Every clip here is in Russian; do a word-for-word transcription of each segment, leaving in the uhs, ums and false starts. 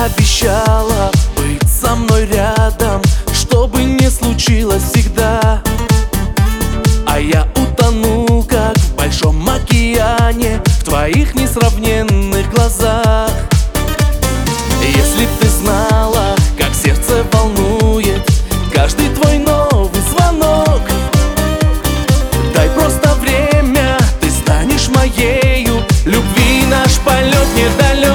обещала быть со мной рядом, что бы ни случилось всегда. А я утонул, как в большом океане, в твоих несравненных глазах. Если б ты знала, как сердце волнует каждый твой новый звонок. Дай просто время, ты станешь моею, любви наш полет недалек.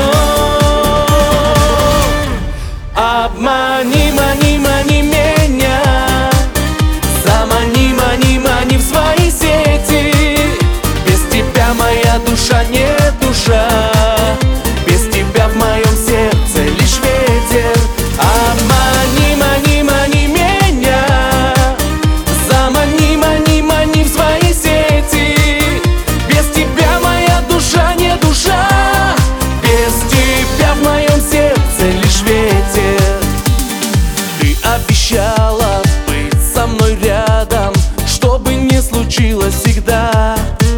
Обмани, мани, мани меня, замани, мани, мани в свои сети. Без тебя моя душа не душа, без тебя в моем сердце лишь ветер. Обмани, мани, мани меня, замани, мани, мани в свои сети. Без тебя моя душа не душа, без тебя в моем сердце лишь ветер. Ты обещала быть со мной рядом, что бы ни случилось всегда.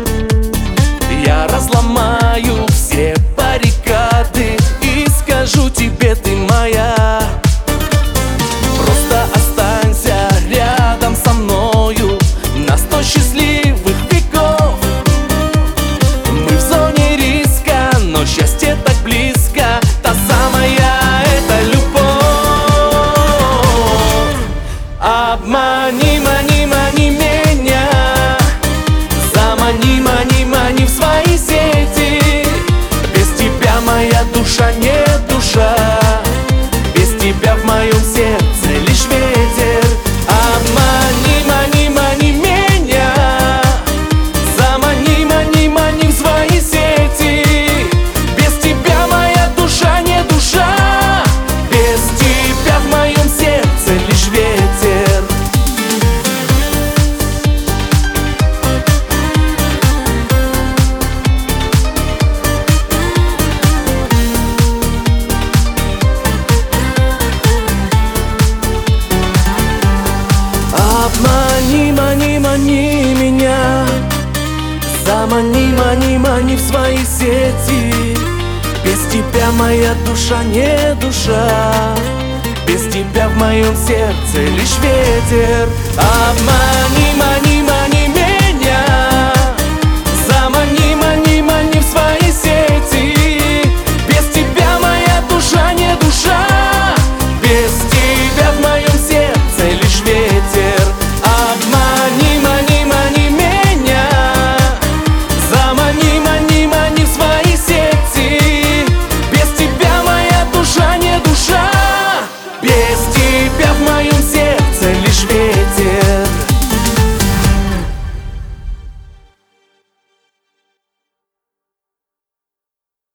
Я разломаю все баррикады и скажу тебе: ты моя. Просто останься рядом со мною на сто счастливых веков. Мы в зоне риска, но счастье так близко, та самая эта любовь. Обмани, мани, мани меня, замани, мани, мани в свои сети. Без тебя моя душа не душа, без тебя в моем сердце лишь ветер. Обмани, мани, мани меня, замани, мани, мани в свои сети. Без тебя моя душа не душа, без тебя в моем сердце лишь ветер. Обмани, мани, мани меня, замани, мани, мани в свои сети. Без тебя моя душа не душа, без тебя в моем сердце лишь ветер. Обмани, мани.